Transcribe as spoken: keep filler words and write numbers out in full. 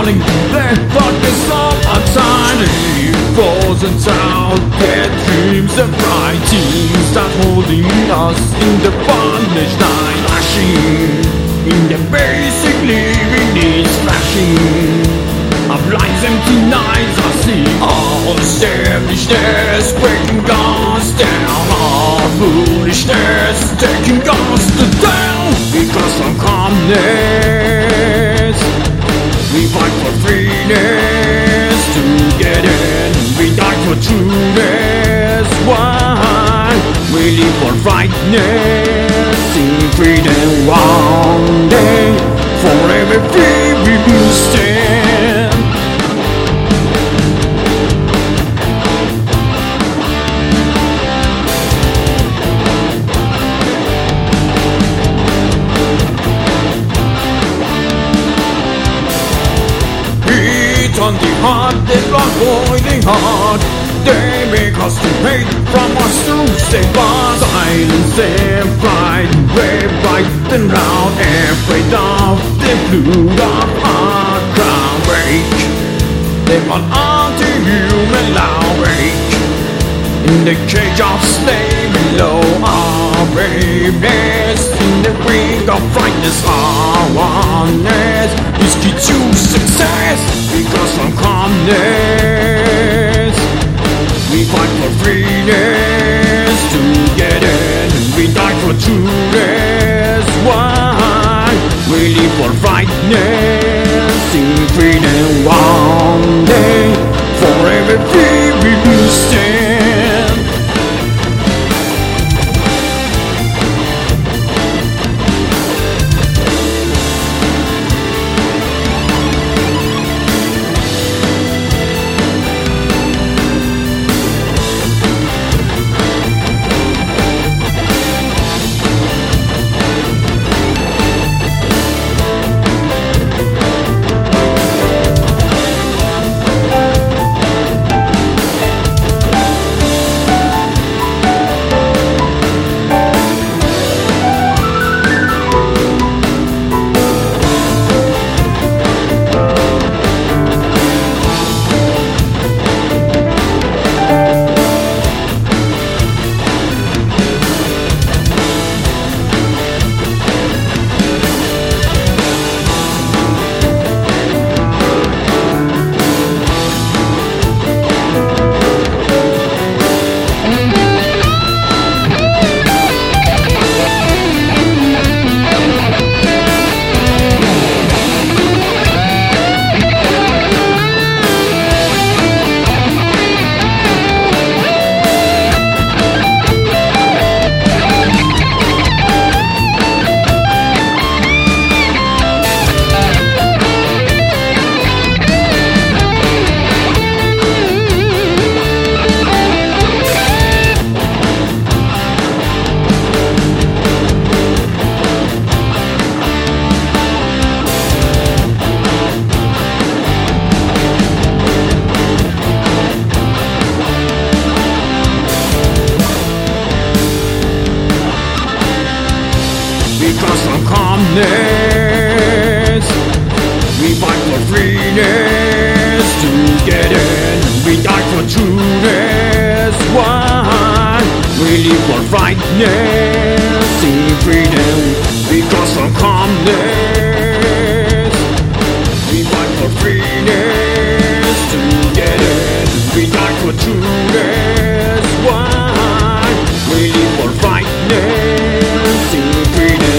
falling. They thought they saw a tiny frozen town. Their dreams and bright teams that holding us in the bondage night. Flashing in the basic living needs. Flashing of life's empty nights. I see all selfishness breaking us down. All foolishness taking us down. Because of calmness we fight for freeness. Together we die for trueness. Why we live for rightness in freedom? One day forever free we will stand. On the heart, they block boiling heart. They make us to hate from us to save us. Silence their pride, brave, bright and loud. Afraid of the blood of our crown. Wake, they want anti-human loud. Wake, in the cage of slave below. Our braveness in the ring of brightness. Our oneness is key to success. Because of calmness we fight for freeness. Together we die for trueness. Why we live for rightness in freedom. One day forever free we will stand. Because of calmness we fight for freeness. Together we die for trueness. Why we live for rightness in freedom. Because of calmness we fight for freeness. Together we die for trueness. Why we live for rightness in freedom.